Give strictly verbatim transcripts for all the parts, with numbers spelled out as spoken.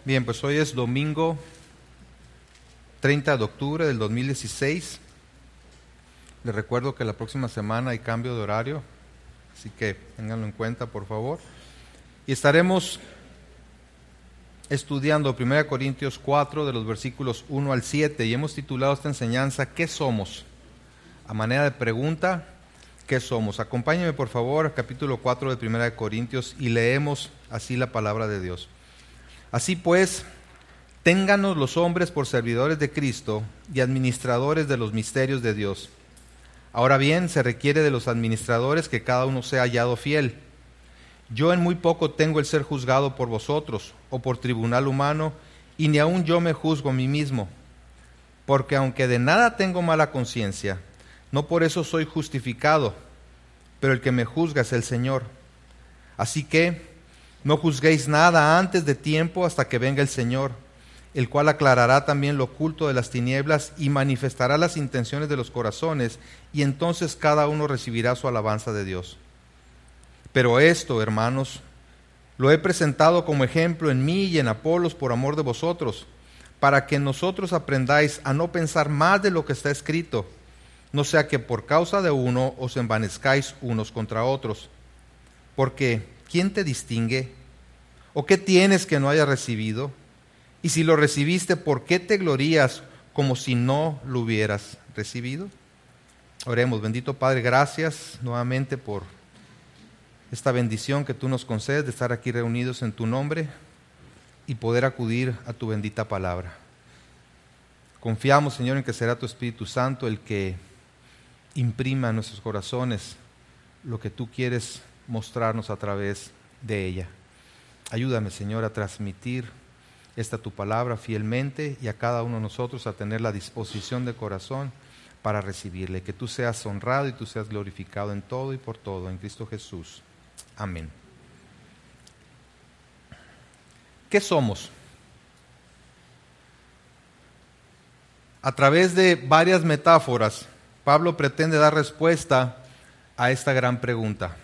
Bien, pues hoy es domingo treinta de octubre del dos mil dieciséis. Les recuerdo que la próxima semana hay cambio de horario, así que ténganlo en cuenta, por favor. Y estaremos estudiando primera Corintios cuatro, de los versículos uno al siete, y hemos titulado esta enseñanza ¿Qué somos? A manera de pregunta, ¿qué somos? Acompáñenme, por favor, al capítulo cuatro de primera de Corintios y leemos así la palabra de Dios. Así pues, ténganos los hombres por servidores de Cristo y administradores de los misterios de Dios. Ahora bien, se requiere de los administradores que cada uno sea hallado fiel. Yo en muy poco tengo el ser juzgado por vosotros o por tribunal humano, y ni aun yo me juzgo a mí mismo. Porque aunque de nada tengo mala conciencia, no por eso soy justificado, pero el que me juzga es el Señor. Así que no juzguéis nada antes de tiempo hasta que venga el Señor, el cual aclarará también lo oculto de las tinieblas y manifestará las intenciones de los corazones, y entonces cada uno recibirá su alabanza de Dios. Pero esto, hermanos, lo he presentado como ejemplo en mí y en Apolos por amor de vosotros, para que nosotros aprendáis a no pensar más de lo que está escrito, no sea que por causa de uno os envanezcáis unos contra otros. Porque ¿quién te distingue? ¿O qué tienes que no hayas recibido? Y si lo recibiste, ¿por qué te glorías como si no lo hubieras recibido? Oremos. Bendito Padre, gracias nuevamente por esta bendición que tú nos concedes de estar aquí reunidos en tu nombre y poder acudir a tu bendita palabra. Confiamos, Señor, en que será tu Espíritu Santo el que imprima en nuestros corazones lo que tú quieres mostrarnos a través de ella. Ayúdame, Señor, a transmitir esta tu palabra fielmente y a cada uno de nosotros a tener la disposición de corazón para recibirle. Que tú seas honrado y tú seas glorificado en todo y por todo, en Cristo Jesús. Amén. ¿Qué somos? A través de varias metáforas, Pablo pretende dar respuesta a esta gran pregunta.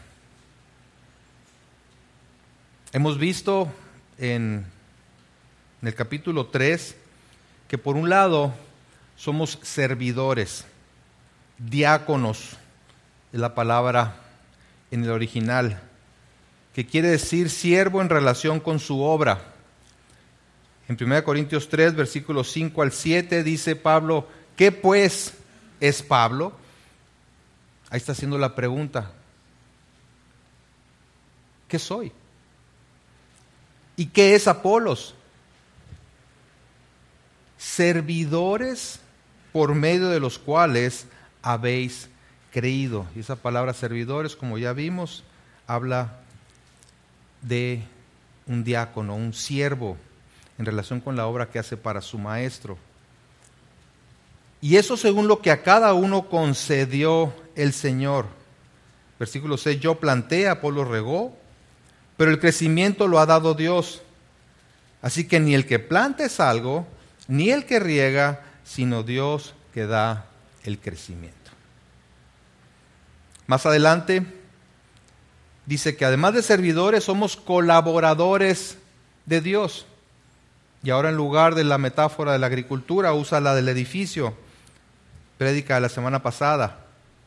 Hemos visto en, en el capítulo tres que por un lado somos servidores, diáconos, es la palabra en el original, que quiere decir siervo en relación con su obra. En primera Corintios tres, versículos cinco al siete, dice Pablo, ¿qué pues es Pablo? Ahí está haciendo la pregunta. ¿Qué soy? ¿Y qué es Apolos? Servidores por medio de los cuales habéis creído. Y esa palabra servidores, como ya vimos, habla de un diácono, un siervo, en relación con la obra que hace para su maestro. Y eso según lo que a cada uno concedió el Señor. Versículo seis, yo planté, Apolos regó, pero el crecimiento lo ha dado Dios. Así que ni el que planta es algo, ni el que riega, sino Dios que da el crecimiento. Más adelante dice que además de servidores somos colaboradores de Dios. Y ahora en lugar de la metáfora de la agricultura usa la del edificio. Prédica de la semana pasada.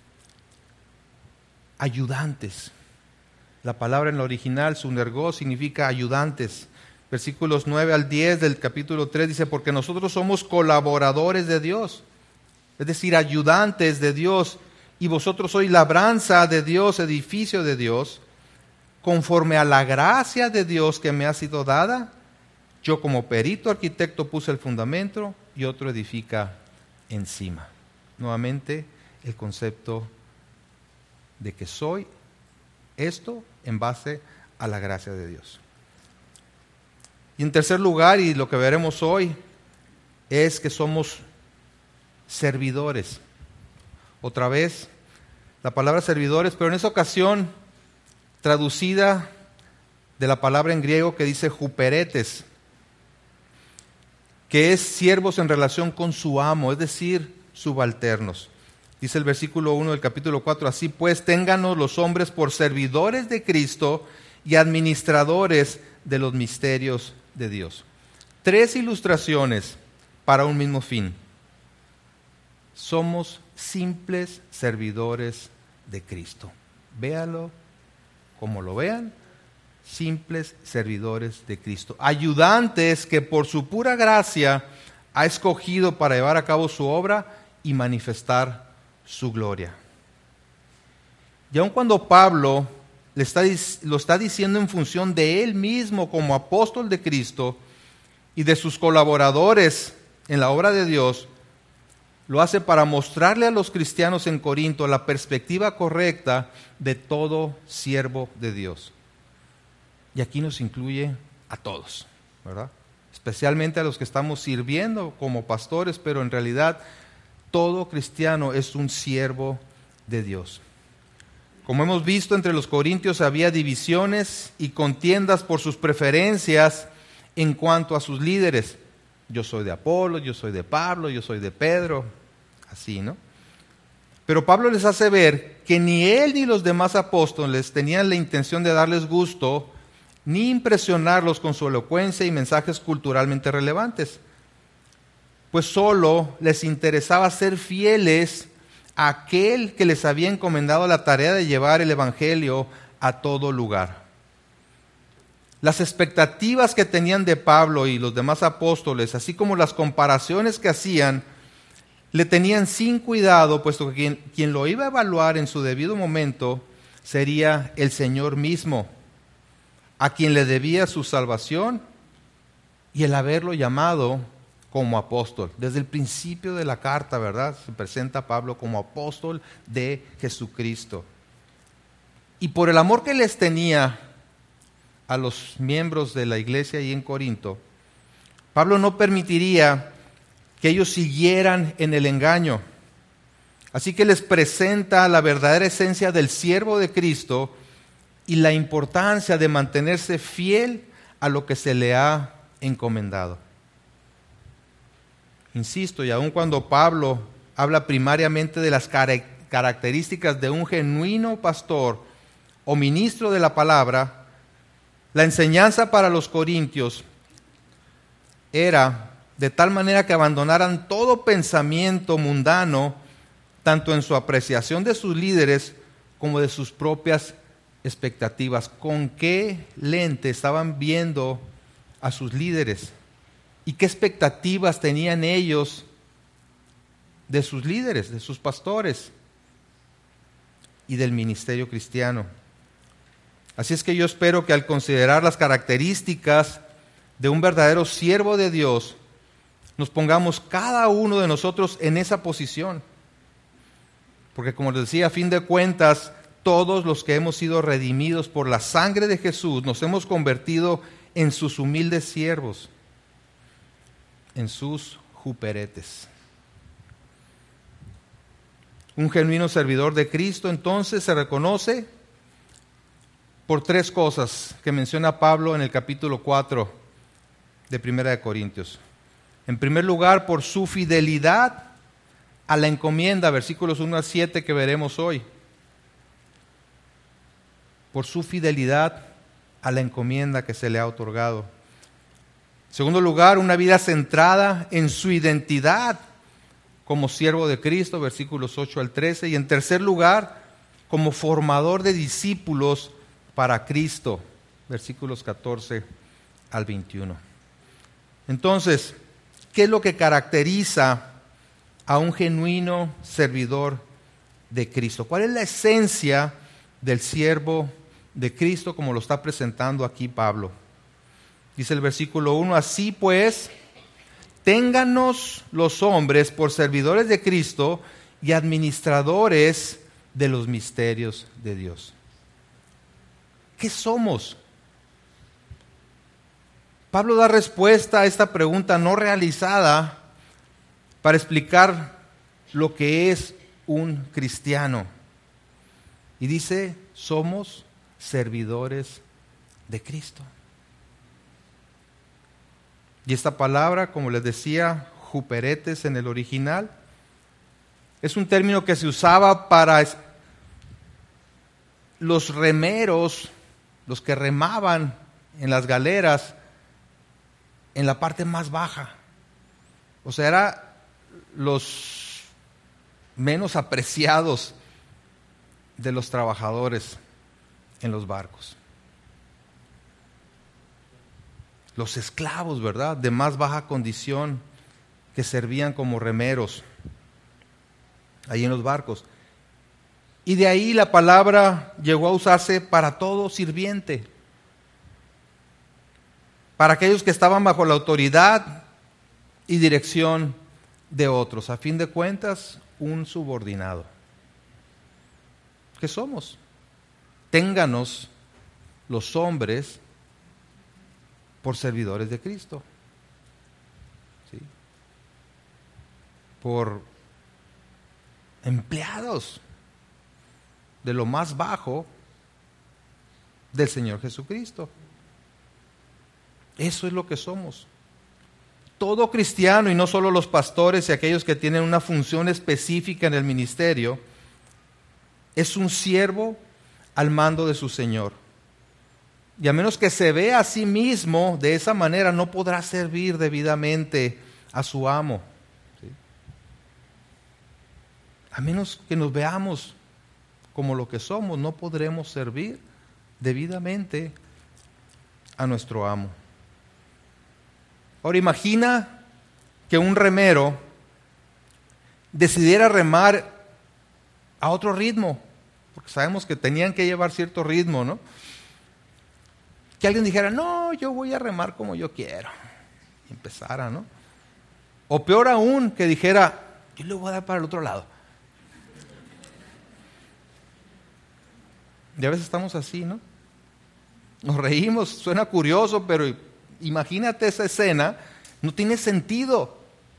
Ayudantes. La palabra en el original, sunergó, significa ayudantes. Versículos nueve al diez del capítulo tres dice, porque nosotros somos colaboradores de Dios, es decir, ayudantes de Dios, y vosotros sois labranza de Dios, edificio de Dios, conforme a la gracia de Dios que me ha sido dada. Yo como perito arquitecto puse el fundamento y otro edifica encima. Nuevamente el concepto de que soy esto en base a la gracia de Dios. Y en tercer lugar, y lo que veremos hoy, es que somos servidores. Otra vez, la palabra servidores, pero en esa ocasión traducida de la palabra en griego que dice huperetes, que es siervos en relación con su amo, es decir, subalternos. Dice el versículo uno del capítulo cuatro, así pues, ténganos los hombres por servidores de Cristo y administradores de los misterios de Dios. Tres ilustraciones para un mismo fin. Somos simples servidores de Cristo. Véalo como lo vean, simples servidores de Cristo. Ayudantes que por su pura gracia ha escogido para llevar a cabo su obra y manifestar su gloria. Y aun cuando Pablo le está, lo está diciendo en función de él mismo como apóstol de Cristo y de sus colaboradores en la obra de Dios, lo hace para mostrarle a los cristianos en Corinto la perspectiva correcta de todo siervo de Dios. Y aquí nos incluye a todos, ¿verdad? Especialmente a los que estamos sirviendo como pastores, pero en realidad todo cristiano es un siervo de Dios. Como hemos visto, entre los corintios había divisiones y contiendas por sus preferencias en cuanto a sus líderes. Yo soy de Apolo, yo soy de Pablo, yo soy de Pedro, así, ¿no? Pero Pablo les hace ver que ni él ni los demás apóstoles tenían la intención de darles gusto ni impresionarlos con su elocuencia y mensajes culturalmente relevantes, pues solo les interesaba ser fieles a aquel que les había encomendado la tarea de llevar el evangelio a todo lugar. Las expectativas que tenían de Pablo y los demás apóstoles, así como las comparaciones que hacían, le tenían sin cuidado, puesto que quien, quien lo iba a evaluar en su debido momento sería el Señor mismo, a quien le debía su salvación y el haberlo llamado como apóstol. Desde el principio de la carta, ¿verdad? Se presenta a Pablo como apóstol de Jesucristo. Y por el amor que les tenía a los miembros de la iglesia ahí en Corinto, Pablo no permitiría que ellos siguieran en el engaño. Así que les presenta la verdadera esencia del siervo de Cristo y la importancia de mantenerse fiel a lo que se le ha encomendado. Insisto, y aun cuando Pablo habla primariamente de las características de un genuino pastor o ministro de la palabra, la enseñanza para los corintios era de tal manera que abandonaran todo pensamiento mundano, tanto en su apreciación de sus líderes como de sus propias expectativas. ¿Con qué lente estaban viendo a sus líderes? ¿Y qué expectativas tenían ellos de sus líderes, de sus pastores y del ministerio cristiano? Así es que yo espero que al considerar las características de un verdadero siervo de Dios, nos pongamos cada uno de nosotros en esa posición. Porque como les decía, a fin de cuentas, todos los que hemos sido redimidos por la sangre de Jesús, nos hemos convertido en sus humildes siervos, en sus juperetes. Un genuino servidor de Cristo entonces se reconoce por tres cosas que menciona Pablo en el capítulo cuatro de Primera de Corintios. En primer lugar, por su fidelidad a la encomienda, versículos uno a siete que veremos hoy. Por su fidelidad a la encomienda que se le ha otorgado. En segundo lugar, una vida centrada en su identidad como siervo de Cristo, versículos ocho al trece. Y en tercer lugar, como formador de discípulos para Cristo, versículos catorce al veintiuno. Entonces, ¿qué es lo que caracteriza a un genuino servidor de Cristo? ¿Cuál es la esencia del siervo de Cristo como lo está presentando aquí Pablo? Dice el versículo uno, así pues, téngannos los hombres por servidores de Cristo y administradores de los misterios de Dios. ¿Qué somos? Pablo da respuesta a esta pregunta no realizada para explicar lo que es un cristiano. Y dice, somos servidores de Cristo. Y esta palabra, como les decía, juperetes en el original, es un término que se usaba para los remeros, los que remaban en las galeras, en la parte más baja. O sea, eran los menos apreciados de los trabajadores en los barcos. Los esclavos, ¿verdad?, de más baja condición, que servían como remeros ahí en los barcos. Y de ahí la palabra llegó a usarse para todo sirviente, para aquellos que estaban bajo la autoridad y dirección de otros. A fin de cuentas, un subordinado. ¿Qué somos? Ténganos los hombres por servidores de Cristo, ¿sí?, por empleados de lo más bajo del Señor Jesucristo. Eso es lo que somos. Todo cristiano, y no solo los pastores y aquellos que tienen una función específica en el ministerio, es un siervo al mando de su Señor. Y a menos que se vea a sí mismo de esa manera, no podrá servir debidamente a su amo, ¿sí? A menos que nos veamos como lo que somos, no podremos servir debidamente a nuestro amo. Ahora imagina que un remero decidiera remar a otro ritmo, porque sabemos que tenían que llevar cierto ritmo, ¿no? Que alguien dijera, no, yo voy a remar como yo quiero, y empezara, ¿no? O peor aún, que dijera, yo le voy a dar para el otro lado. Y a veces estamos así, ¿no? Nos reímos, suena curioso, pero imagínate esa escena, no tiene sentido.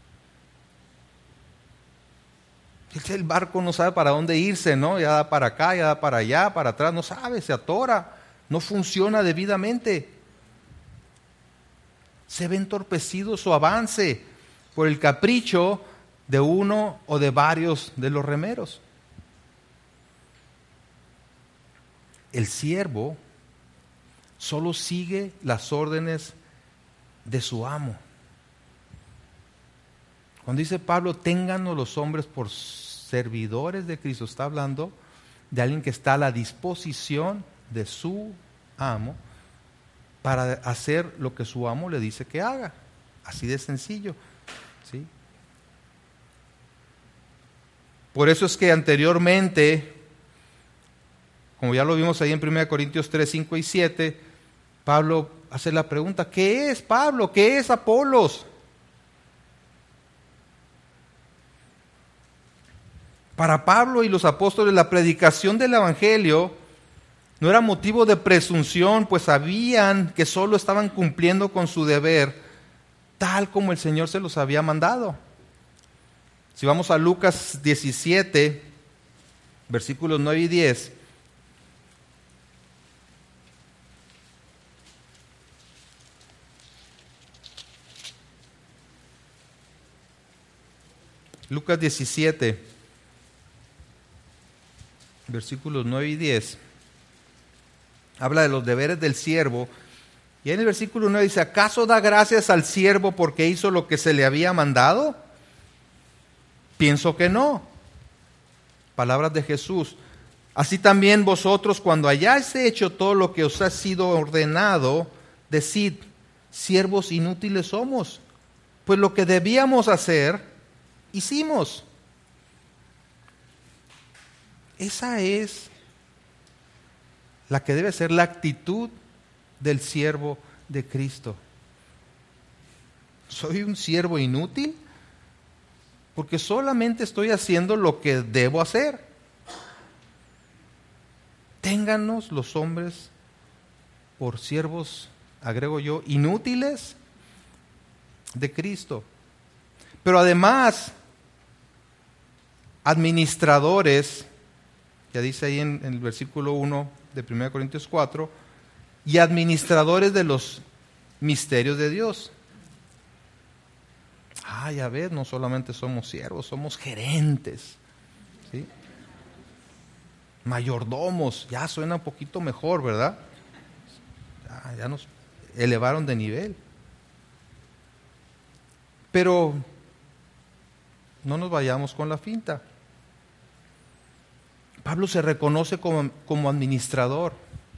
El barco no sabe para dónde irse, ¿no? Ya da para acá, ya da para allá, para atrás, no sabe, se atora, no funciona debidamente. Se ve entorpecido su avance por el capricho de uno o de varios de los remeros. El siervo solo sigue las órdenes de su amo. Cuando dice Pablo, téngannos los hombres por servidores de Cristo, está hablando de alguien que está a la disposición de su amo para hacer lo que su amo le dice que haga. Así de sencillo, ¿sí? Por eso es que anteriormente, como ya lo vimos ahí en primera Corintios tres, cinco y siete, Pablo hace la pregunta, ¿qué es Pablo? ¿Qué es Apolos? Para Pablo y los apóstoles, la predicación del Evangelio no era motivo de presunción, pues sabían que solo estaban cumpliendo con su deber, tal como el Señor se los había mandado. Si vamos a Lucas diecisiete, versículos nueve y diez, Lucas diecisiete, versículos nueve y diez, habla de los deberes del siervo, y en el versículo nueve dice, ¿acaso da gracias al siervo porque hizo lo que se le había mandado? Pienso que no. Palabras de Jesús. Así también vosotros, cuando hayáis hecho todo lo que os ha sido ordenado, decid, siervos inútiles somos, pues lo que debíamos hacer, hicimos. Esa es la que debe ser la actitud del siervo de Cristo. ¿Soy un siervo inútil? Porque solamente estoy haciendo lo que debo hacer. Téngannos los hombres por siervos, agrego yo, inútiles de Cristo. Pero además, administradores, ya dice ahí en, en el versículo uno de primera Corintios cuatro, y administradores de los misterios de Dios. Ah, ya ves, no solamente somos siervos, somos gerentes, ¿sí? Mayordomos, ya suena un poquito mejor, ¿verdad? Ya, ya nos elevaron de nivel. Pero no nos vayamos con la finta. Pablo se reconoce como, como administrador.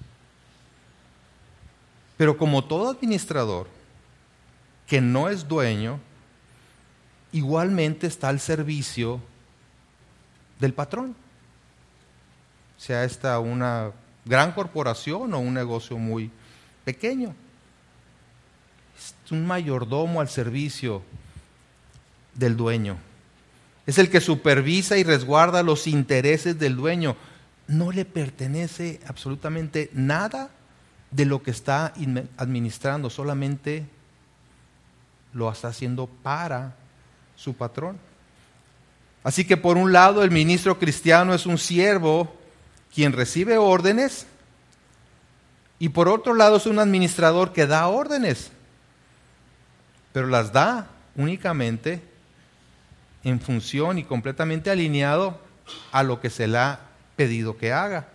Pero como todo administrador que no es dueño, igualmente está al servicio del patrón. Sea esta una gran corporación o un negocio muy pequeño. Es un mayordomo al servicio del dueño. Es el que supervisa y resguarda los intereses del dueño. No le pertenece absolutamente nada de lo que está administrando, solamente lo está haciendo para su patrón. Así que por un lado el ministro cristiano es un siervo quien recibe órdenes, y por otro lado es un administrador que da órdenes, pero las da únicamente en función y completamente alineado a lo que se le ha pedido que haga.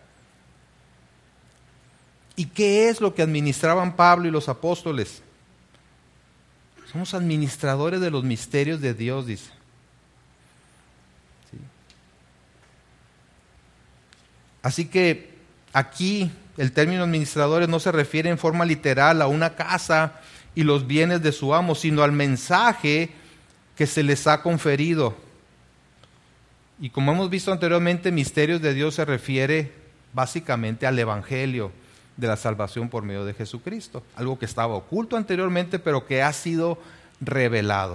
¿Y qué es lo que administraban Pablo y los apóstoles? Somos administradores de los misterios de Dios, dice. ¿Sí? Así que aquí el término administradores no se refiere en forma literal a una casa y los bienes de su amo, sino al mensaje que se les ha conferido. Y como hemos visto anteriormente, misterios de Dios se refiere básicamente al evangelio de la salvación por medio de Jesucristo, algo que estaba oculto anteriormente, pero que ha sido revelado.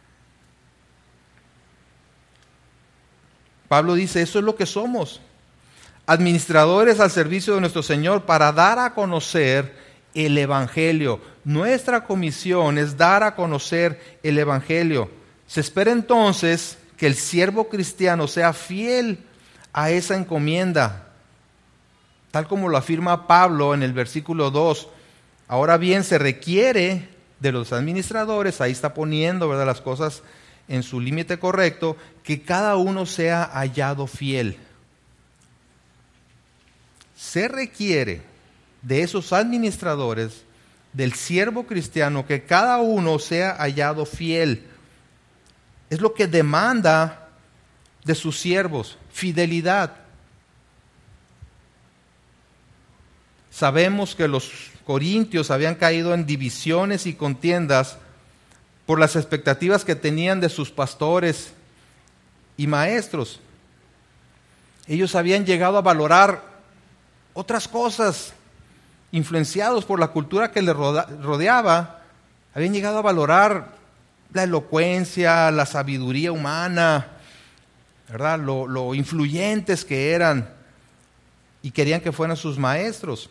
Pablo dice, eso es lo que somos, administradores al servicio de nuestro Señor para dar a conocer el evangelio. Nuestra comisión es dar a conocer el evangelio. Se espera entonces que el siervo cristiano sea fiel a esa encomienda, tal como lo afirma Pablo en el versículo dos. Ahora bien, se requiere de los administradores, ahí está poniendo, ¿verdad?, las cosas en su límite correcto, que cada uno sea hallado fiel. Se requiere de esos administradores, del siervo cristiano, que cada uno sea hallado fiel. Es lo que demanda de sus siervos, fidelidad. Sabemos que los corintios habían caído en divisiones y contiendas por las expectativas que tenían de sus pastores y maestros. Ellos habían llegado a valorar otras cosas, influenciados por la cultura que les rodeaba. Habían llegado a valorar la elocuencia, la sabiduría humana, ¿verdad?, lo, lo influyentes que eran, y querían que fueran sus maestros.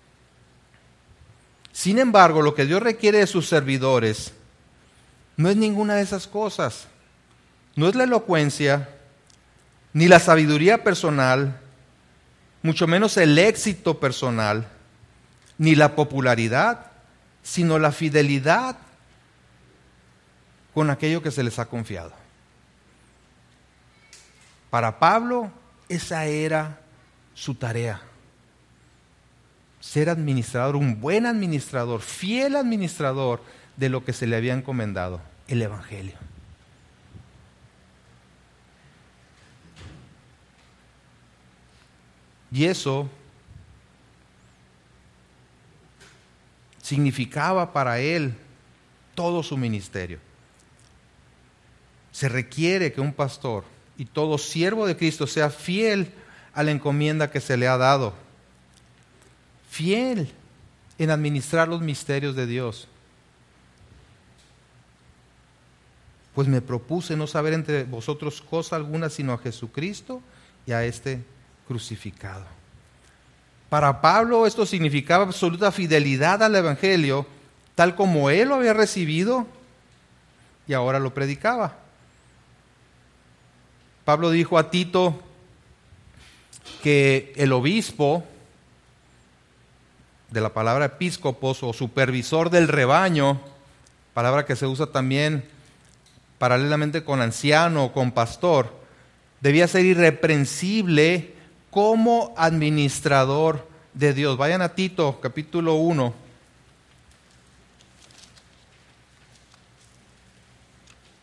Sin embargo, lo que Dios requiere de sus servidores no es ninguna de esas cosas. No es la elocuencia, ni la sabiduría personal, mucho menos el éxito personal, ni la popularidad, sino la fidelidad con aquello que se les ha confiado. Para Pablo, esa era su tarea. Ser administrador, un buen administrador, fiel administrador de lo que se le había encomendado, el evangelio. Y eso significaba para él todo su ministerio. Se requiere que un pastor y todo siervo de Cristo sea fiel a la encomienda que se le ha dado. Fiel en administrar los misterios de Dios. Pues me propuse no saber entre vosotros cosa alguna sino a Jesucristo y a este crucificado. Para Pablo esto significaba absoluta fidelidad al evangelio, tal como él lo había recibido y ahora lo predicaba. Pablo dijo a Tito que el obispo, de la palabra episcopos o supervisor del rebaño, palabra que se usa también paralelamente con anciano o con pastor, debía ser irreprensible como administrador de Dios. Vayan a Tito, capítulo uno.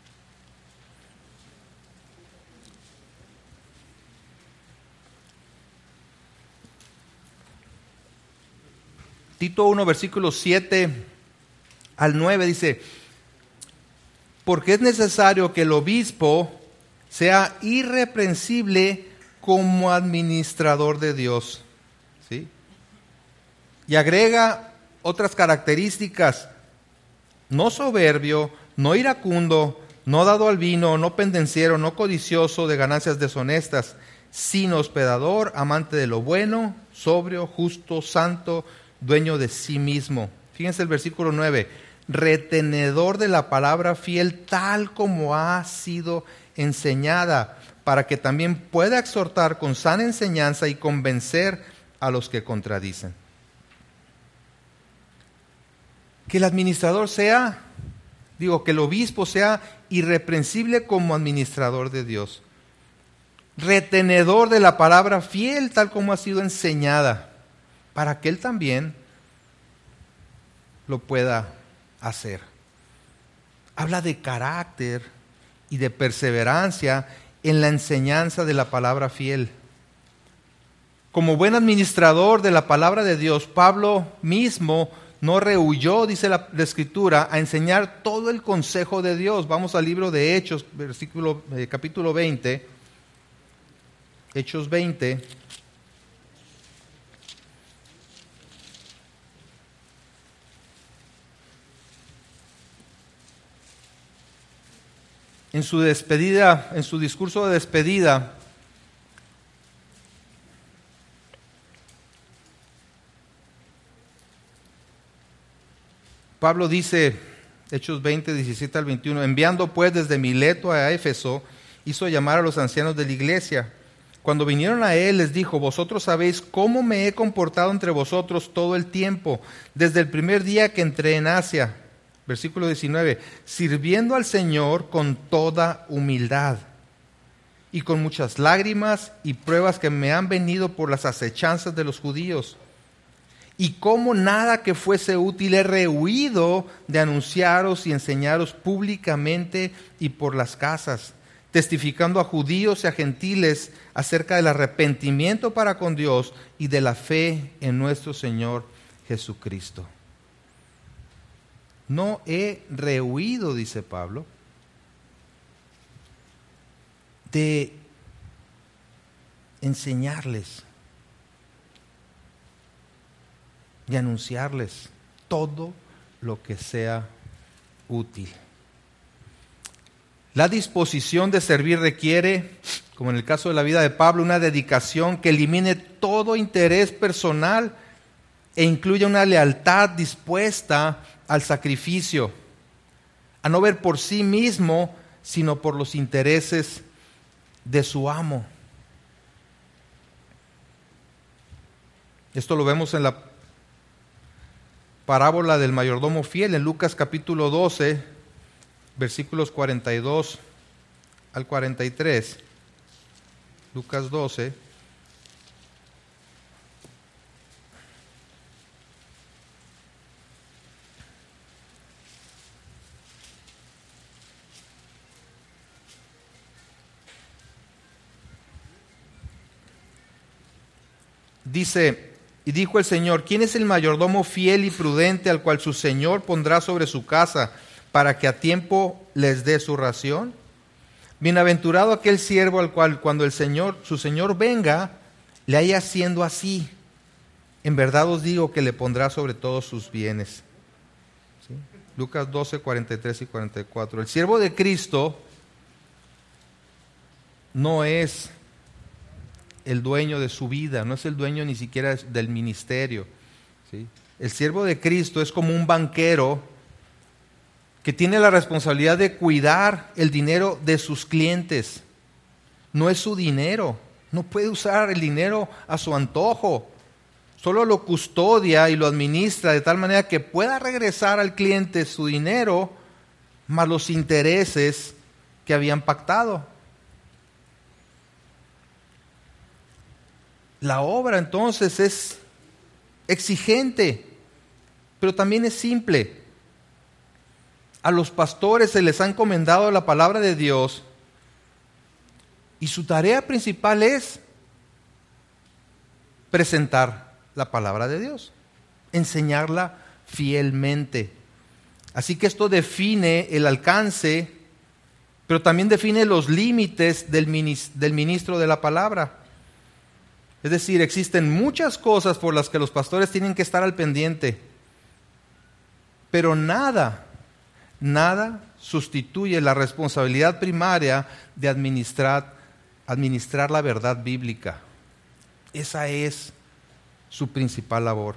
Tito uno, versículos siete al nueve dice, porque es necesario que el obispo sea irreprensible como administrador de Dios. ¿Sí? Y agrega otras características: no soberbio, no iracundo, no dado al vino, no pendenciero, no codicioso de ganancias deshonestas, sino hospedador, amante de lo bueno, sobrio, justo, santo, dueño de sí mismo. Fíjense el versículo nueve, retenedor de la palabra fiel tal como ha sido enseñada, para que también pueda exhortar con sana enseñanza y convencer a los que contradicen. Que el administrador sea, digo, que el obispo sea irreprensible como administrador de Dios, retenedor de la palabra fiel tal como ha sido enseñada, para que él también lo pueda hacer. Habla de carácter y de perseverancia en la enseñanza de la palabra fiel. Como buen administrador de la palabra de Dios, Pablo mismo no rehuyó, dice la, la Escritura, a enseñar todo el consejo de Dios. Vamos al libro de Hechos, versículo, eh, capítulo veinte. Hechos veinte. En su despedida, en su discurso de despedida, Pablo dice, Hechos veinte, diecisiete al veintiuno, enviando pues desde Mileto a Éfeso, hizo llamar a los ancianos de la iglesia. Cuando vinieron a él, les dijo, vosotros sabéis cómo me he comportado entre vosotros todo el tiempo, desde el primer día que entré en Asia. Versículo diecinueve, sirviendo al Señor con toda humildad y con muchas lágrimas y pruebas que me han venido por las acechanzas de los judíos. Y como nada que fuese útil he rehuido de anunciaros y enseñaros públicamente y por las casas, testificando a judíos y a gentiles acerca del arrepentimiento para con Dios y de la fe en nuestro Señor Jesucristo. No he rehuido, dice Pablo, de enseñarles y anunciarles todo lo que sea útil. La disposición de servir requiere, como en el caso de la vida de Pablo, una dedicación que elimine todo interés personal e incluya una lealtad dispuesta al sacrificio, a no ver por sí mismo, sino por los intereses de su amo. Esto lo vemos en la parábola del mayordomo fiel, en Lucas capítulo doce, versículos cuarenta y dos al cuarenta y tres. Lucas doce. Dice, y dijo el Señor, ¿quién es el mayordomo fiel y prudente al cual su Señor pondrá sobre su casa para que a tiempo les dé su ración? Bienaventurado aquel siervo al cual cuando el Señor, su Señor venga, le haya haciendo así. En verdad os digo que le pondrá sobre todos sus bienes. ¿Sí? Lucas doce, cuarenta y tres y cuarenta y cuatro. El siervo de Cristo no es el dueño de su vida, no es el dueño ni siquiera del ministerio. ¿Sí? El siervo de Cristo es como un banquero que tiene la responsabilidad de cuidar el dinero de sus clientes. No es su dinero, no puede usar el dinero a su antojo. Solo lo custodia y lo administra de tal manera que pueda regresar al cliente su dinero más los intereses que habían pactado. La obra entonces es exigente, pero también es simple. A los pastores se les ha encomendado la palabra de Dios y su tarea principal es presentar la palabra de Dios. enseñarla fielmente. Así que esto define el alcance, pero también define los límites del ministro de la palabra. Es decir, existen muchas cosas por las que los pastores tienen que estar al pendiente, pero nada, nada sustituye la responsabilidad primaria de administrar, administrar la verdad bíblica. Esa es su principal labor.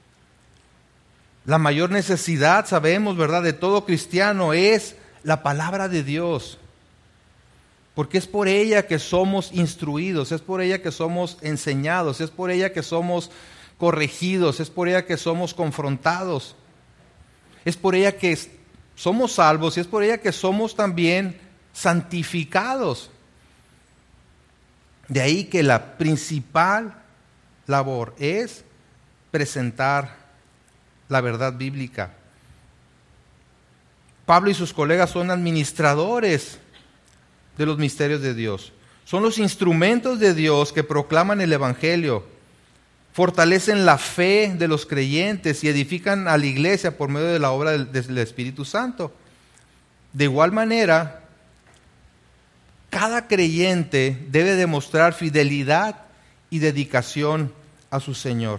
La mayor necesidad, sabemos, ¿verdad?, de todo cristiano es la palabra de Dios. Porque es por ella que somos instruidos, es por ella que somos enseñados, es por ella que somos corregidos, es por ella que somos confrontados. Es por ella que somos salvos y es por ella que somos también santificados. De ahí que la principal labor es presentar la verdad bíblica. Pablo y sus colegas son administradores de los misterios de Dios. Son los instrumentos de Dios que proclaman el Evangelio, fortalecen la fe de los creyentes y edifican a la iglesia por medio de la obra del, del Espíritu Santo. De igual manera, cada creyente debe demostrar fidelidad y dedicación a su Señor.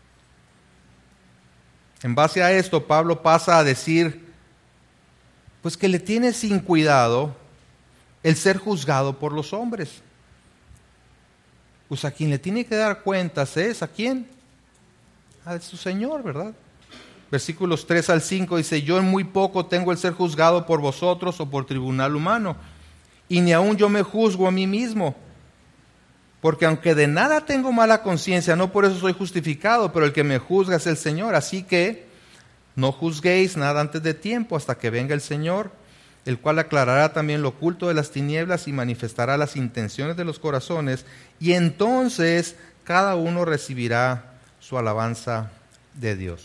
En base a esto, Pablo pasa a decir, pues que le tiene sin cuidado el ser juzgado por los hombres. Pues a quien le tiene que dar cuentas es, ¿a quién? A su Señor, ¿verdad? Versículos tres al cinco dice, yo en muy poco tengo el ser juzgado por vosotros o por tribunal humano, y ni aun yo me juzgo a mí mismo, porque aunque de nada tengo mala conciencia, no por eso soy justificado, pero el que me juzga es el Señor. Así que no juzguéis nada antes de tiempo, hasta que venga el Señor, el cual aclarará también lo oculto de las tinieblas y manifestará las intenciones de los corazones, y entonces cada uno recibirá su alabanza de Dios.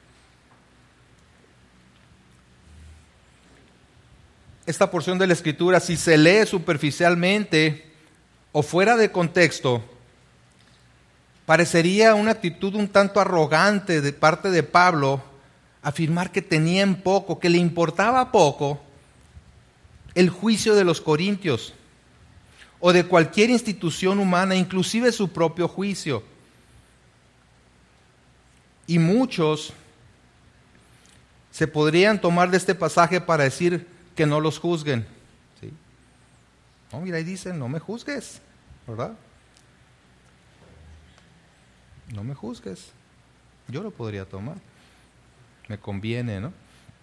Esta porción de la Escritura, si se lee superficialmente o fuera de contexto, parecería una actitud un tanto arrogante de parte de Pablo, afirmar que tenía en poco, que le importaba poco el juicio de los corintios o de cualquier institución humana, inclusive su propio juicio. Y muchos se podrían tomar de este pasaje para decir que no los juzguen. ¿Sí? No, mira, ahí dicen, no me juzgues, ¿verdad? No me juzgues. Yo lo podría tomar. Me conviene, ¿no?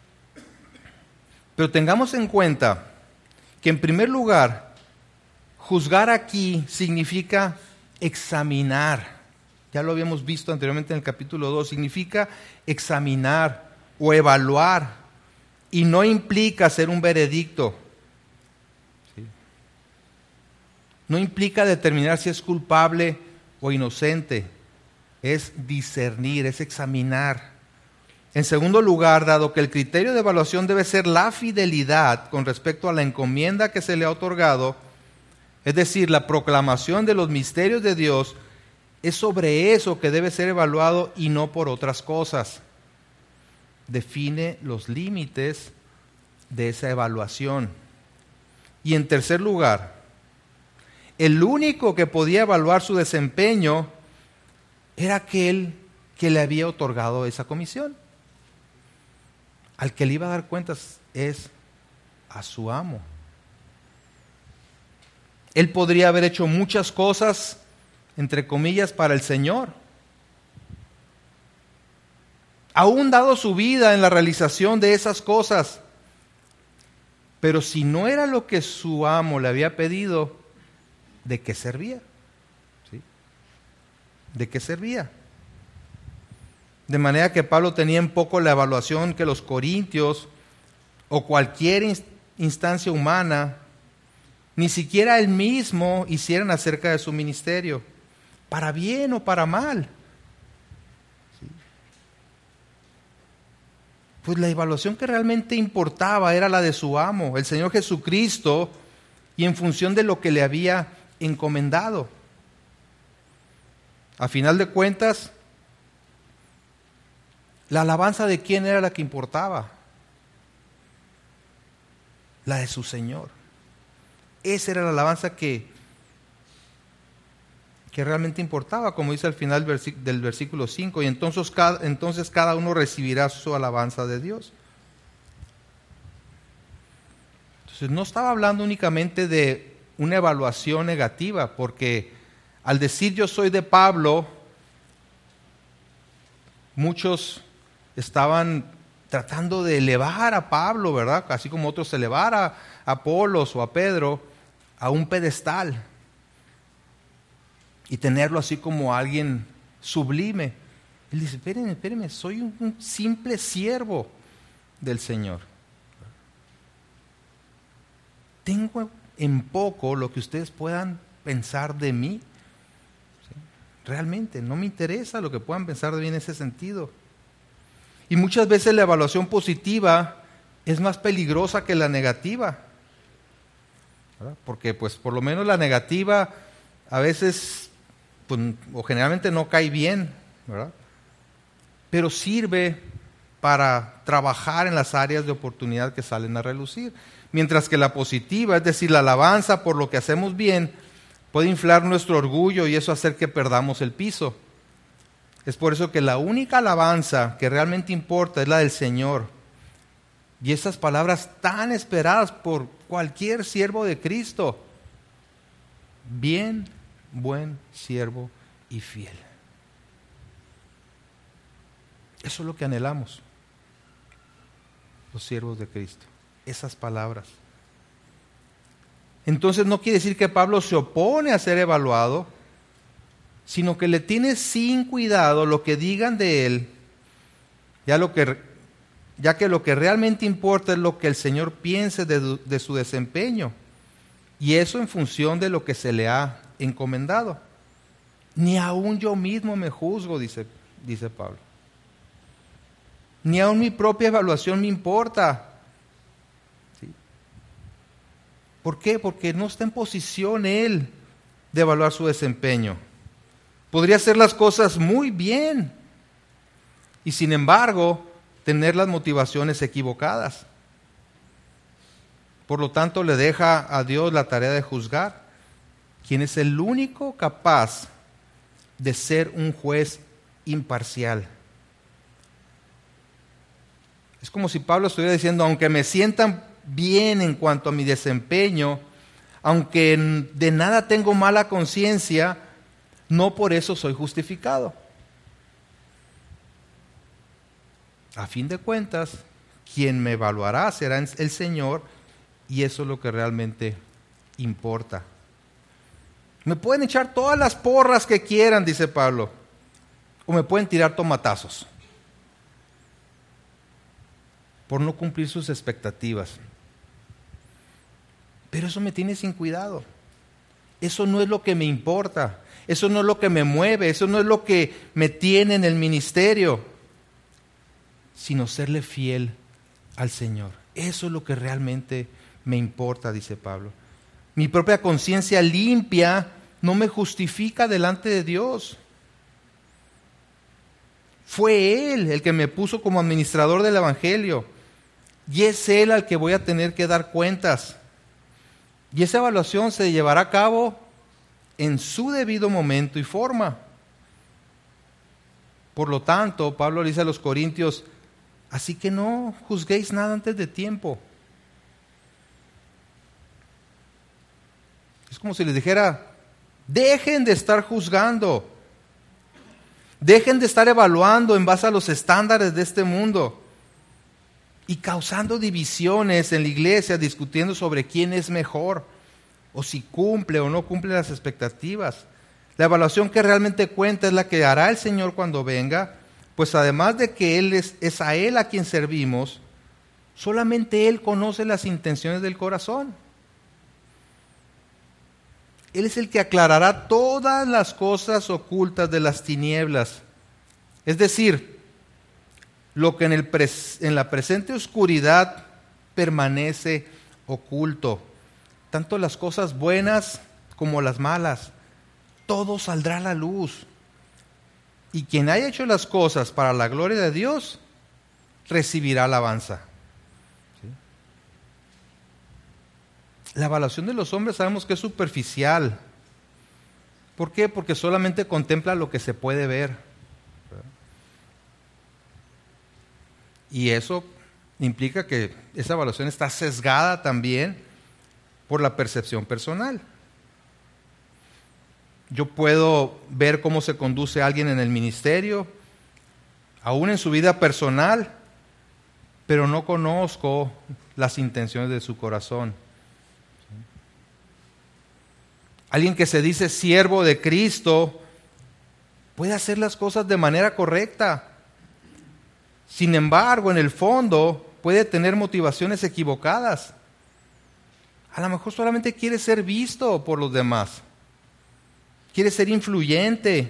Pero tengamos en cuenta que en primer lugar, juzgar aquí significa examinar. Ya lo habíamos visto anteriormente en el capítulo dos. Significa examinar o evaluar. Y no implica hacer un veredicto. ¿Sí? No implica determinar si es culpable o inocente. Es discernir, es examinar. En segundo lugar, dado que el criterio de evaluación debe ser la fidelidad con respecto a la encomienda que se le ha otorgado, es decir, la proclamación de los misterios de Dios, es sobre eso que debe ser evaluado y no por otras cosas. Define los límites de esa evaluación. Y en tercer lugar, el único que podía evaluar su desempeño era aquel que le había otorgado esa comisión. Al que le iba a dar cuentas es a su amo. Él podría haber hecho muchas cosas, entre comillas, para el Señor. Aún dado su vida en la realización de esas cosas. Pero si no era lo que su amo le había pedido, ¿de qué servía? ¿Sí? ¿De qué servía? De manera que Pablo tenía en poco la evaluación que los corintios o cualquier instancia humana, ni siquiera él mismo, hicieran acerca de su ministerio, para bien o para mal. ¿Sí? Pues la evaluación que realmente importaba era la de su amo, el Señor Jesucristo, y en función de lo que le había encomendado. A final de cuentas, ¿La alabanza de quién era la que importaba? La de su Señor. Esa era la alabanza que, que realmente importaba, como dice al final del versículo cinco. Y entonces cada, entonces cada uno recibirá su alabanza de Dios. Entonces no estaba hablando únicamente de una evaluación negativa, porque al decir yo soy de Pablo, muchos estaban tratando de elevar a Pablo, ¿verdad? Así como otros elevar a, a Apolos o a Pedro a un pedestal y tenerlo así como alguien sublime. Él dice, espérenme, espérenme, soy un, un simple siervo del Señor. Tengo en poco lo que ustedes puedan pensar de mí. ¿Sí? Realmente no me interesa lo que puedan pensar de mí en ese sentido. Y muchas veces la evaluación positiva es más peligrosa que la negativa, ¿verdad? Porque pues por lo menos la negativa a veces pues, o generalmente no cae bien, ¿verdad? Pero sirve para trabajar en las áreas de oportunidad que salen a relucir. Mientras que la positiva, es decir, la alabanza por lo que hacemos bien, puede inflar nuestro orgullo y eso hacer que perdamos el piso. Es por eso que la única alabanza que realmente importa es la del Señor. Y esas palabras tan esperadas por cualquier siervo de Cristo. Bien, buen siervo y fiel. Eso es lo que anhelamos, los siervos de Cristo. Esas palabras. Entonces no quiere decir que Pablo se opone a ser evaluado, sino que le tiene sin cuidado lo que digan de él, ya, lo que, ya que lo que realmente importa es lo que el Señor piense de, de su desempeño, y eso en función de lo que se le ha encomendado. Ni aún yo mismo me juzgo, dice, dice Pablo. Ni aún mi propia evaluación me importa. ¿Sí? ¿Por qué? Porque no está en posición él de evaluar su desempeño. Podría hacer las cosas muy bien y sin embargo tener las motivaciones equivocadas. Por lo tanto le deja a Dios la tarea de juzgar, quien es el único capaz de ser un juez imparcial. Es como si Pablo estuviera diciendo, aunque me sientan bien en cuanto a mi desempeño, aunque de nada tengo mala conciencia, no por eso soy justificado. A fin de cuentas, quien me evaluará será el Señor, y eso es lo que realmente importa. Me pueden echar todas las porras que quieran, dice Pablo, o me pueden tirar tomatazos por no cumplir sus expectativas. Pero eso me tiene sin cuidado. Eso no es lo que me importa. Eso no es lo que me mueve. Eso no es lo que me tiene en el ministerio. Sino serle fiel al Señor. Eso es lo que realmente me importa, dice Pablo. Mi propia conciencia limpia no me justifica delante de Dios. Fue Él el que me puso como administrador del Evangelio. Y es Él al que voy a tener que dar cuentas. Y esa evaluación se llevará a cabo en su debido momento y forma. Por lo tanto, Pablo le dice a los corintios, así que no juzguéis nada antes de tiempo. Es como si les dijera, dejen de estar juzgando. Dejen de estar evaluando en base a los estándares de este mundo y causando divisiones en la iglesia, discutiendo sobre quién es mejor o si cumple o no cumple las expectativas. La evaluación que realmente cuenta es la que hará el Señor cuando venga, pues además de que Él es, es a Él a quien servimos, solamente Él conoce las intenciones del corazón. Él es el que aclarará todas las cosas ocultas de las tinieblas. Es decir, lo que en, el pres- en la presente oscuridad permanece oculto. Tanto las cosas buenas como las malas. Todo saldrá a la luz. Y quien haya hecho las cosas para la gloria de Dios, recibirá alabanza. ¿Sí? La evaluación de los hombres sabemos que es superficial. ¿Por qué? Porque solamente contempla lo que se puede ver. Y eso implica que esa evaluación está sesgada también por la percepción personal. Yo puedo ver cómo se conduce alguien en el ministerio, aún en su vida personal, pero no conozco las intenciones de su corazón. Alguien que se dice siervo de Cristo puede hacer las cosas de manera correcta. Sin embargo, en el fondo puede tener motivaciones equivocadas. A lo mejor solamente quiere ser visto por los demás. Quiere ser influyente.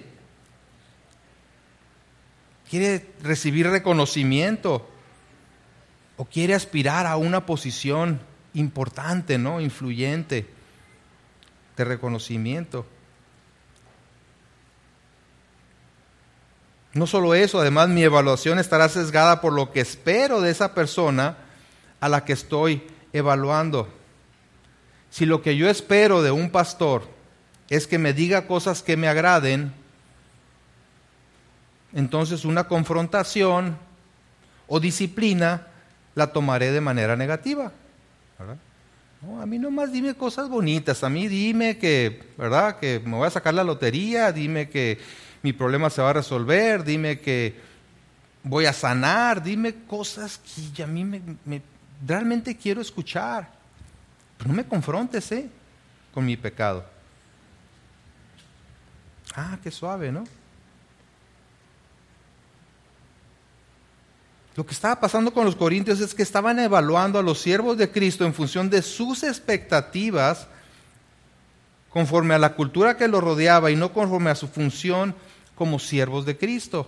Quiere recibir reconocimiento. O quiere aspirar a una posición importante, ¿no? Influyente, de reconocimiento. No solo eso, además mi evaluación estará sesgada por lo que espero de esa persona a la que estoy evaluando. Si lo que yo espero de un pastor es que me diga cosas que me agraden, entonces una confrontación o disciplina la tomaré de manera negativa, ¿verdad? No, a mí nomás dime cosas bonitas, a mí dime que, ¿verdad?, que me voy a sacar la lotería, dime que mi problema se va a resolver, dime que voy a sanar, dime cosas que a mí me, me, realmente quiero escuchar. Pero no me confrontes, ¿eh?, con mi pecado. Ah, qué suave, ¿no? Lo que estaba pasando con los corintios es que estaban evaluando a los siervos de Cristo en función de sus expectativas, conforme a la cultura que los rodeaba y no conforme a su función como siervos de Cristo.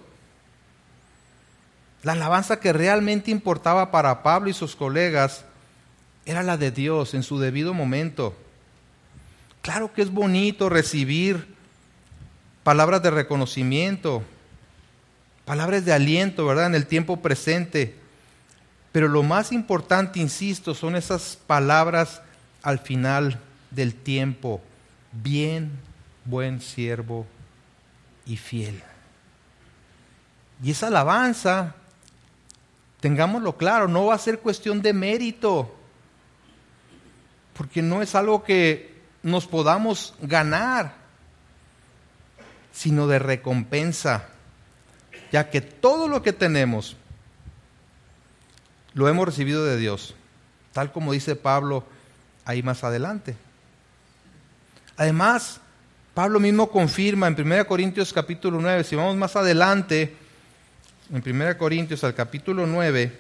La alabanza que realmente importaba para Pablo y sus colegas era la de Dios en su debido momento. Claro que es bonito recibir palabras de reconocimiento, palabras de aliento, ¿verdad?, en el tiempo presente. Pero lo más importante, insisto, son esas palabras al final del tiempo. Bien, buen siervo y fiel. Y esa alabanza, tengámoslo claro, no va a ser cuestión de mérito, porque no es algo que nos podamos ganar, sino de recompensa, ya que todo lo que tenemos lo hemos recibido de Dios, tal como dice Pablo ahí más adelante. Además, Pablo mismo confirma en primera Corintios capítulo nueve, si vamos más adelante, en primera Corintios al capítulo nueve,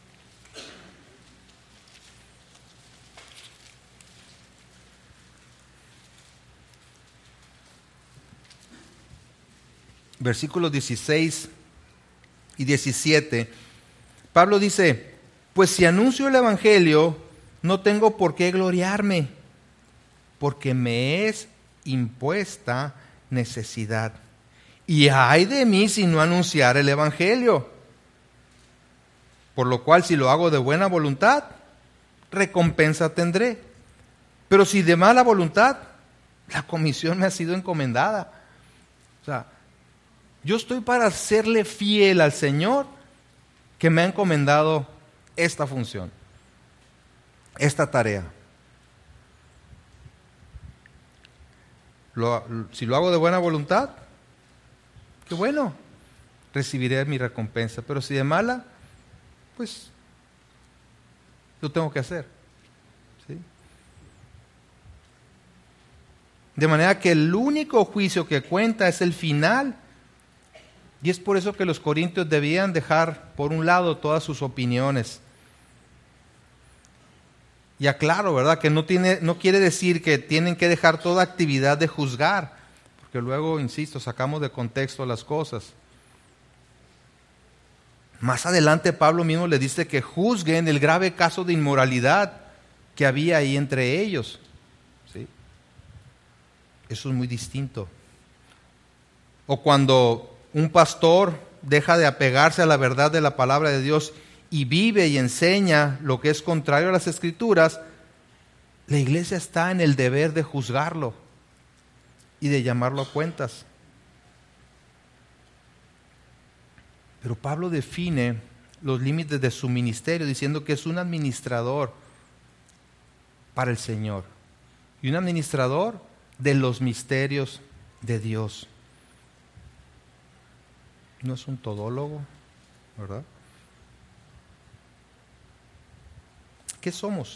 versículos dieciséis y diecisiete, Pablo dice: pues si anuncio el evangelio, no tengo por qué gloriarme, porque me es impuesta necesidad. Y ay de mí si no anunciar el evangelio. Por lo cual, si lo hago de buena voluntad, recompensa tendré. Pero si de mala voluntad, la comisión me ha sido encomendada. O sea, yo estoy para serle fiel al Señor que me ha encomendado esta función, esta tarea. Lo, si lo hago de buena voluntad, qué bueno, recibiré mi recompensa. Pero si de mala, pues lo tengo que hacer, ¿sí? De manera que el único juicio que cuenta es el final. Y es por eso que los corintios debían dejar por un lado todas sus opiniones. Y aclaro, ¿verdad?, que no, tiene, no quiere decir que tienen que dejar toda actividad de juzgar, porque luego, insisto, sacamos de contexto las cosas. Más adelante Pablo mismo le dice que juzguen el grave caso de inmoralidad que había ahí entre ellos, ¿sí? Eso es muy distinto. O cuando un pastor deja de apegarse a la verdad de la palabra de Dios y vive y enseña lo que es contrario a las Escrituras, la iglesia está en el deber de juzgarlo y de llamarlo a cuentas. Pero Pablo define los límites de su ministerio diciendo que es un administrador para el Señor y un administrador de los misterios de Dios. No es un todólogo, ¿verdad? ¿Qué somos?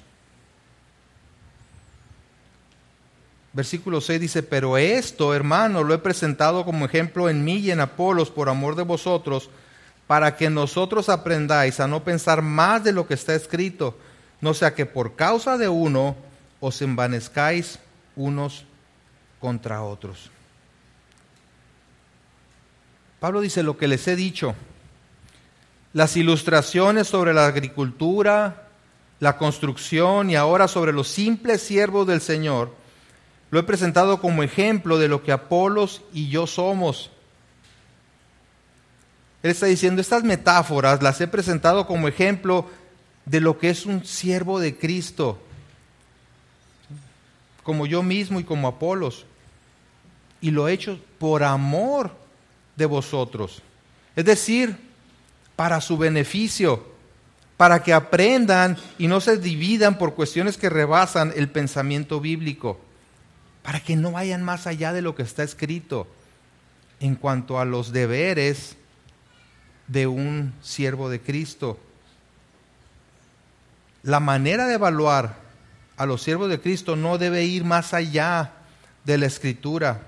Versículo seis dice, pero esto, hermano, lo he presentado como ejemplo en mí y en Apolos por amor de vosotros, para que nosotros aprendáis a no pensar más de lo que está escrito, no sea que por causa de uno os envanezcáis unos contra otros. Pablo dice lo que les he dicho, las ilustraciones sobre la agricultura, la construcción y ahora sobre los simples siervos del Señor, lo he presentado como ejemplo de lo que Apolos y yo somos. Él está diciendo, estas metáforas las he presentado como ejemplo de lo que es un siervo de Cristo, como yo mismo y como Apolos. Y lo he hecho por amor de vosotros. Es decir, para su beneficio, para que aprendan y no se dividan por cuestiones que rebasan el pensamiento bíblico, para que no vayan más allá de lo que está escrito en cuanto a los deberes de un siervo de Cristo. La manera de evaluar a los siervos de Cristo no debe ir más allá de la Escritura.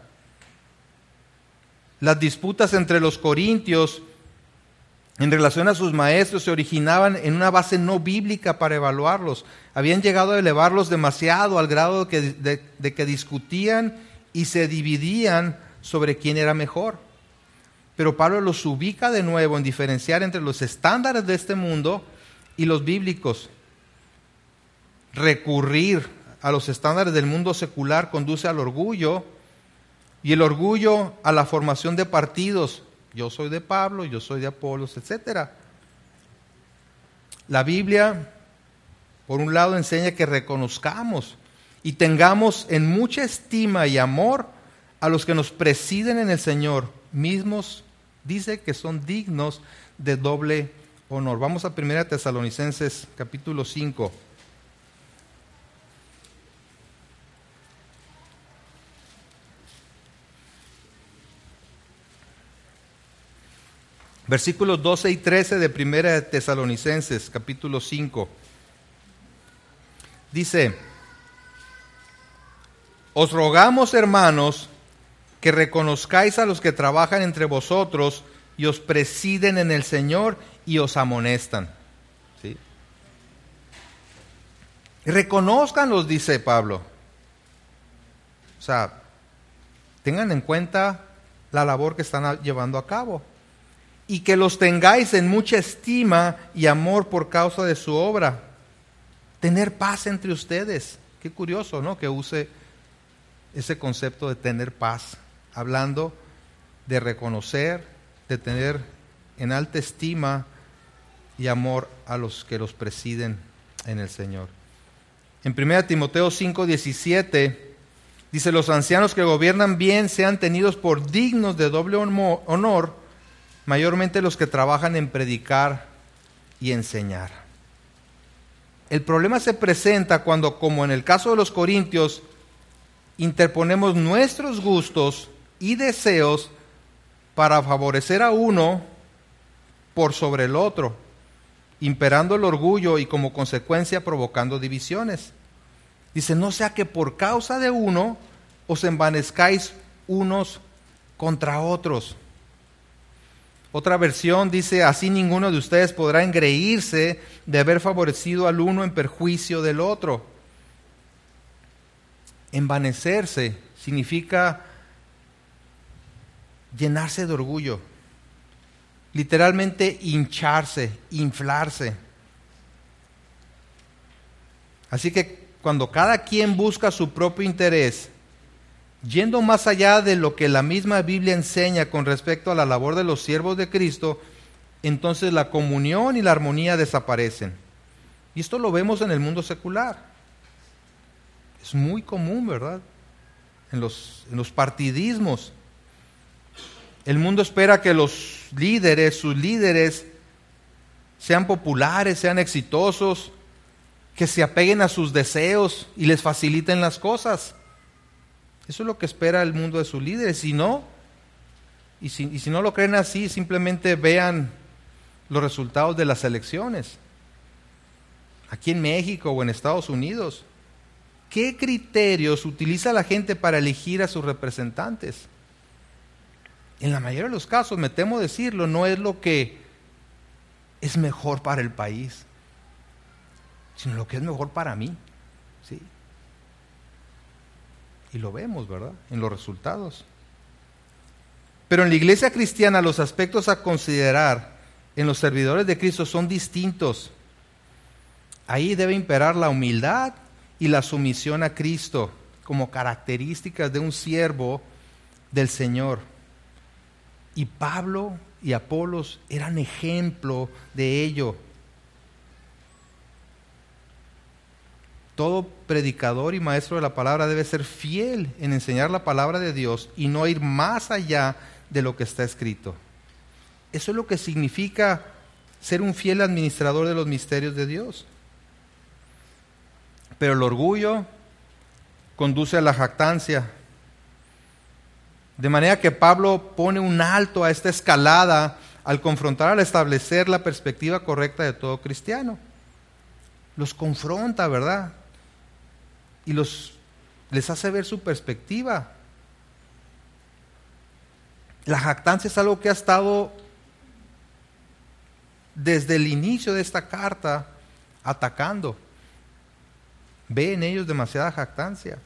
Las disputas entre los corintios en relación a sus maestros se originaban en una base no bíblica para evaluarlos. Habían llegado a elevarlos demasiado al grado de que, de, de que discutían y se dividían sobre quién era mejor. Pero Pablo los ubica de nuevo en diferenciar entre los estándares de este mundo y los bíblicos. Recurrir a los estándares del mundo secular conduce al orgullo, y el orgullo a la formación de partidos. Yo soy de Pablo, yo soy de Apolos, etcétera. La Biblia, por un lado, enseña que reconozcamos y tengamos en mucha estima y amor a los que nos presiden en el Señor, mismos dice que son dignos de doble honor. Vamos a primera Tesalonicenses capítulo cinco. Versículos doce y trece de primera de Tesalonicenses capítulo cinco. Dice, os rogamos, hermanos, que reconozcáis a los que trabajan entre vosotros y os presiden en el Señor y os amonestan. ¿Sí? Reconózcanlos, dice Pablo. O sea, tengan en cuenta la labor que están llevando a cabo. Y que los tengáis en mucha estima y amor por causa de su obra. Tener paz entre ustedes. Qué curioso, ¿no? Que use ese concepto de tener paz, hablando de reconocer, de tener en alta estima y amor a los que los presiden en el Señor. En primera Timoteo cinco diecisiete dice, los ancianos que gobiernan bien sean tenidos por dignos de doble honor, mayormente los que trabajan en predicar y enseñar. El problema se presenta cuando, como en el caso de los corintios, interponemos nuestros gustos y deseos para favorecer a uno por sobre el otro, imperando el orgullo y como consecuencia provocando divisiones. Dice, no sea que por causa de uno os envanezcáis unos contra otros. Otra versión dice, así ninguno de ustedes podrá engreírse de haber favorecido al uno en perjuicio del otro. Envanecerse significa llenarse de orgullo, literalmente hincharse, inflarse. Así que cuando cada quien busca su propio interés Yendo más allá de lo que la misma Biblia enseña con respecto a la labor de los siervos de Cristo, entonces la comunión y la armonía desaparecen. Y esto lo vemos en el mundo secular. Es muy común, ¿verdad? En los, en los partidismos. El mundo espera que los líderes, sus líderes, sean populares, sean exitosos, que se apeguen a sus deseos y les faciliten las cosas. Eso es lo que espera el mundo de sus líderes. Si no, y si, y si no lo creen así, simplemente vean los resultados de las elecciones. Aquí en México o en Estados Unidos. ¿Qué criterios utiliza la gente para elegir a sus representantes? En la mayoría de los casos, me temo decirlo, no es lo que es mejor para el país, sino lo que es mejor para mí. ¿Sí? Y lo vemos, ¿verdad? En los resultados. Pero en la iglesia cristiana los aspectos a considerar en los servidores de Cristo son distintos. Ahí debe imperar la humildad y la sumisión a Cristo como características de un siervo del Señor. Y Pablo y Apolos eran ejemplo de ello. Todo predicador y maestro de la palabra debe ser fiel en enseñar la palabra de Dios y no ir más allá de lo que está escrito. Eso es lo que significa ser un fiel administrador de los misterios de Dios. Pero el orgullo conduce a la jactancia. De manera que Pablo pone un alto a esta escalada al confrontar, al establecer la perspectiva correcta de todo cristiano. Los confronta, ¿verdad? Y los, les hace ver su perspectiva. La jactancia es algo que ha estado desde el inicio de esta carta atacando. Ve en ellos demasiada jactancia.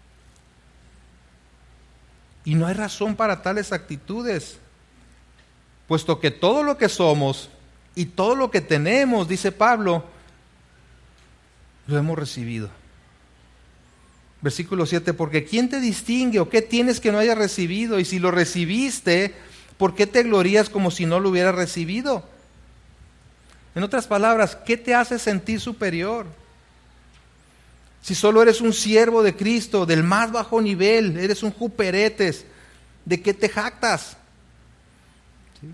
Y no hay razón para tales actitudes, puesto que todo lo que somos y todo lo que tenemos, dice Pablo, lo hemos recibido. Versículo siete, porque ¿quién te distingue o qué tienes que no hayas recibido? Y si lo recibiste, ¿por qué te glorías como si no lo hubieras recibido? En otras palabras, ¿qué te hace sentir superior? Si solo eres un siervo de Cristo, del más bajo nivel, eres un juperetes, ¿de qué te jactas? ¿Sí?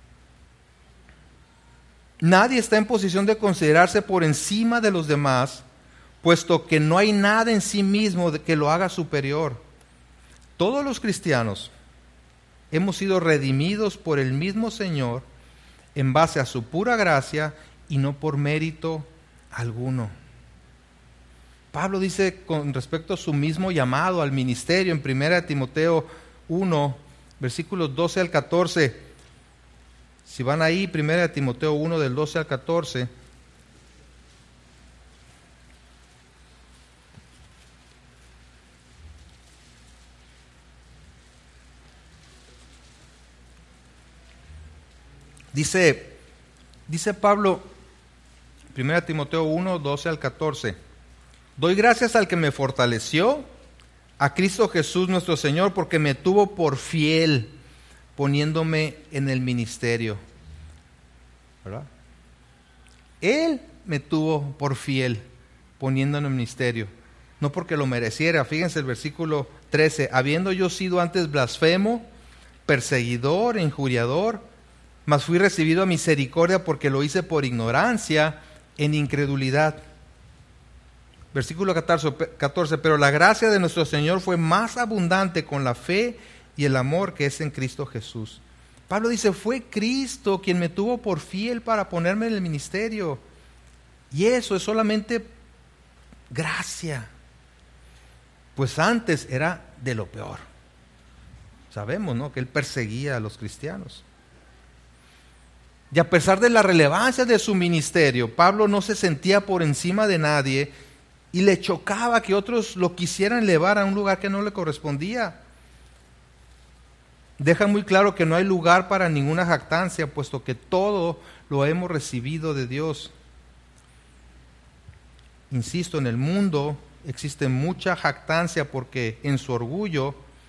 Nadie está en posición de considerarse por encima de los demás, puesto que no hay nada en sí mismo que lo haga superior. Todos los cristianos hemos sido redimidos por el mismo Señor en base a su pura gracia y no por mérito alguno. Pablo dice con respecto a su mismo llamado al ministerio en primera de Timoteo uno, versículos doce al catorce. Si van ahí, primera de Timoteo uno, del doce al catorce. Dice, dice Pablo, primera de Timoteo uno, doce al catorce. Doy gracias al que me fortaleció, a Cristo Jesús nuestro Señor, porque me tuvo por fiel, poniéndome en el ministerio. ¿Verdad? Él me tuvo por fiel, poniéndome en el ministerio. No porque lo mereciera. Fíjense el versículo trece. Habiendo yo sido antes blasfemo, perseguidor, injuriador, mas fui recibido a misericordia porque lo hice por ignorancia, en incredulidad. Versículo catorce, pero la gracia de nuestro Señor fue más abundante con la fe y el amor que es en Cristo Jesús. Pablo dice, fue Cristo quien me tuvo por fiel para ponerme en el ministerio. Y eso es solamente gracia. Pues antes era de lo peor. Sabemos, ¿no?, que él perseguía a los cristianos. Y a pesar de la relevancia de su ministerio, Pablo no se sentía por encima de nadie y le chocaba que otros lo quisieran elevar a un lugar que no le correspondía. Deja muy claro que no hay lugar para ninguna jactancia, puesto que todo lo hemos recibido de Dios. Insisto, en el mundo existe mucha jactancia porque en su orgullo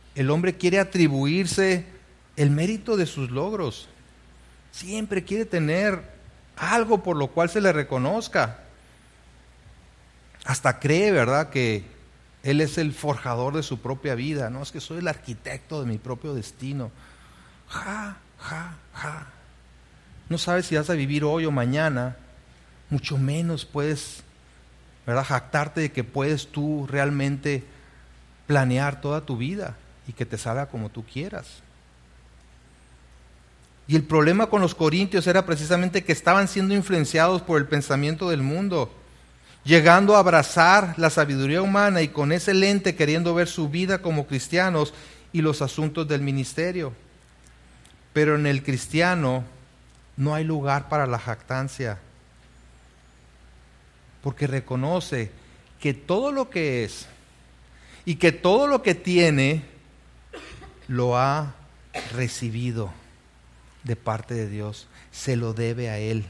El hombre quiere atribuirse el mérito de sus logros. Siempre quiere tener algo por lo cual se le reconozca. Hasta cree, ¿verdad?, que él es el forjador de su propia vida. No, es que soy el arquitecto de mi propio destino. Ja, ja, ja. No sabes si vas a vivir hoy o mañana. Mucho menos puedes, ¿verdad?, jactarte de que puedes tú realmente planear toda tu vida y que te salga como tú quieras. Y el problema con los corintios era precisamente que estaban siendo influenciados por el pensamiento del mundo, llegando a abrazar la sabiduría humana y con ese lente queriendo ver su vida como cristianos y los asuntos del ministerio. Pero en el cristiano no hay lugar para la jactancia, porque reconoce que todo lo que es y que todo lo que tiene lo ha recibido de parte de Dios, se lo debe a Él.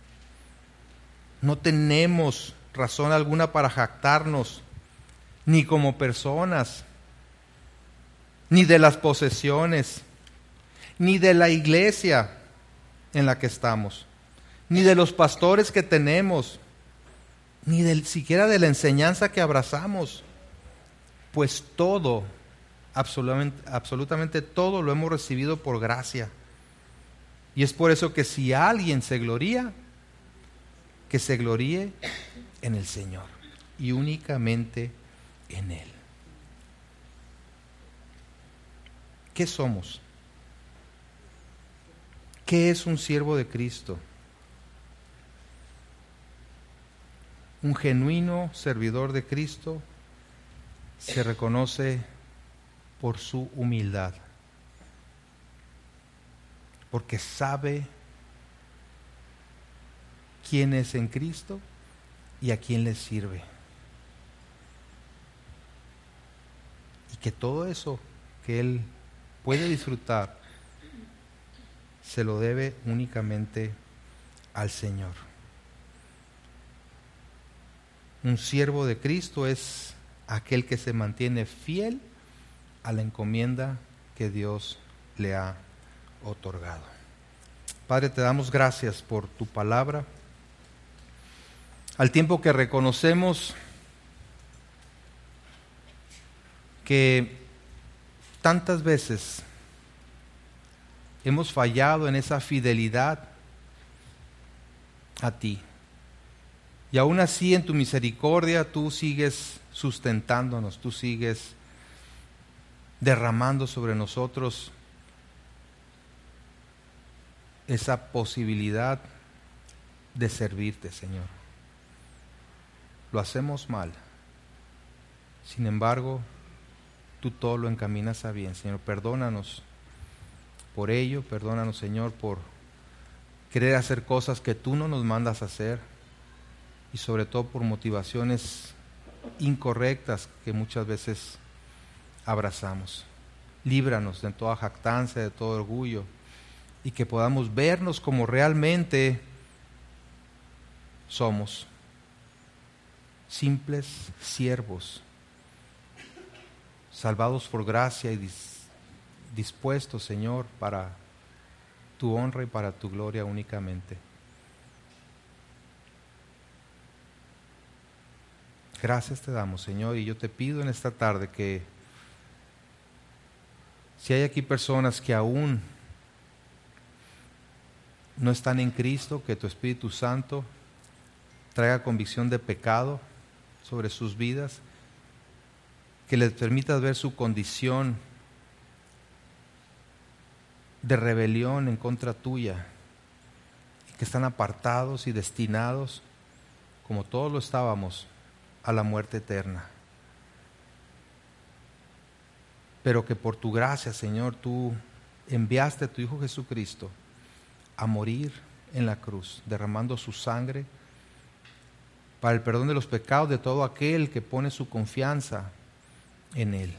No tenemos razón alguna para jactarnos, ni como personas, ni de las posesiones, ni de la iglesia en la que estamos, ni de los pastores que tenemos, ni del, siquiera de la enseñanza que abrazamos, pues todo, absolutamente, absolutamente todo lo hemos recibido por gracia. Y es por eso que si alguien se gloría, que se gloríe en el Señor y únicamente en Él. ¿Qué somos? ¿Qué es un siervo de Cristo? Un genuino servidor de Cristo se reconoce por su humildad, porque sabe quién es en Cristo y a quién le sirve. Y que todo eso que él puede disfrutar se lo debe únicamente al Señor. Un siervo de Cristo es aquel que se mantiene fiel a la encomienda que Dios le ha otorgado. Padre, te damos gracias por tu palabra. Al tiempo que reconocemos que tantas veces hemos fallado en esa fidelidad a ti, y aún así en tu misericordia tú sigues sustentándonos, tú sigues derramando sobre nosotros esa posibilidad de servirte, Señor. Lo hacemos mal, sin embargo, tú todo lo encaminas a bien, Señor. Perdónanos por ello, perdónanos, Señor, por querer hacer cosas que tú no nos mandas a hacer, y sobre todo por motivaciones incorrectas que muchas veces abrazamos. Líbranos de toda jactancia, de todo orgullo, y que podamos vernos como realmente somos, simples siervos, salvados por gracia y dis- dispuestos, Señor, para tu honra y para tu gloria únicamente. Gracias te damos, Señor, y yo te pido en esta tarde que si hay aquí personas que aún no están en Cristo, que tu Espíritu Santo traiga convicción de pecado sobre sus vidas, que les permitas ver su condición de rebelión en contra tuya, y que están apartados y destinados, como todos lo estábamos, a la muerte eterna. Pero que por tu gracia, Señor, tú enviaste a tu Hijo Jesucristo a morir en la cruz, derramando su sangre para el perdón de los pecados de todo aquel que pone su confianza en Él.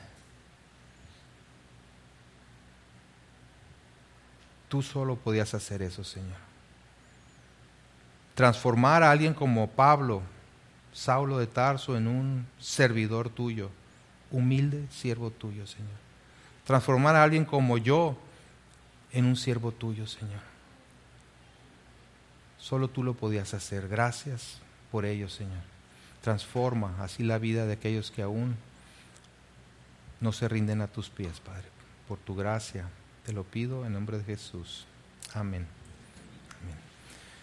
Tú solo podías hacer eso, Señor. Transformar a alguien como Pablo, Saulo de Tarso, en un servidor tuyo, humilde siervo tuyo, Señor. transformar a alguien como yo en un siervo tuyo, Señor. Solo tú lo podías hacer. Gracias por ello, Señor. Transforma así la vida de aquellos que aún no se rinden a tus pies, Padre. Por tu gracia te lo pido en nombre de Jesús. Amén. Amén.